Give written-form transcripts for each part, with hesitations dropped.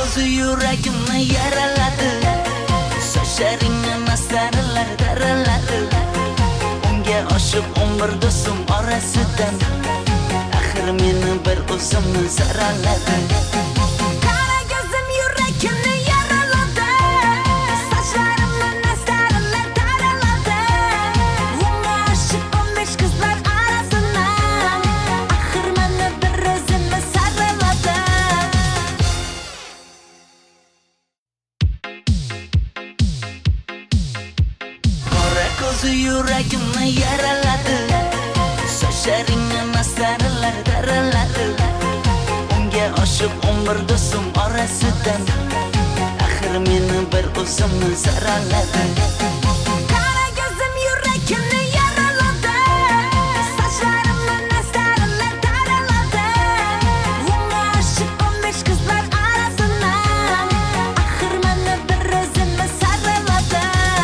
ko'zi yuragimni yaraladi. Sochlaringni mastarlar daraladi. Unga oshiq 11 do'stim orasidan axir meni bir o'zimni zaraladi. Qara ko'zim yuragimni yaraladi. Sochlarimni mastarlar daraladi. Unga oshiq 15 qizlar orasidan axir meni bir o'zimni zaraladi. Ko'zi yuragimni yaraladi. Sochlaringni mastarlar daraladi. Unga oshiq 11 do'stim orasidan axir meni bir o'zimni zaraladi. Qara ko'zim yuragimni yaraladi. Sochlarimni mastarlar daraladi. Unga oshiq 15 qizlar orasidan axir meni bir o'zimni zaraladi.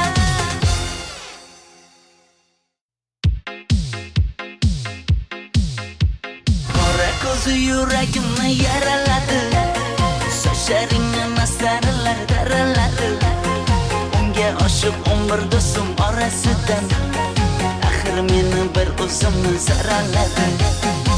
Ko'zi yuragimni yaraladi. Sochlaringni mastarlar daraladi. Unga oshiq 11 do'stim orasidan axir meni bir o'zimni zaraladi.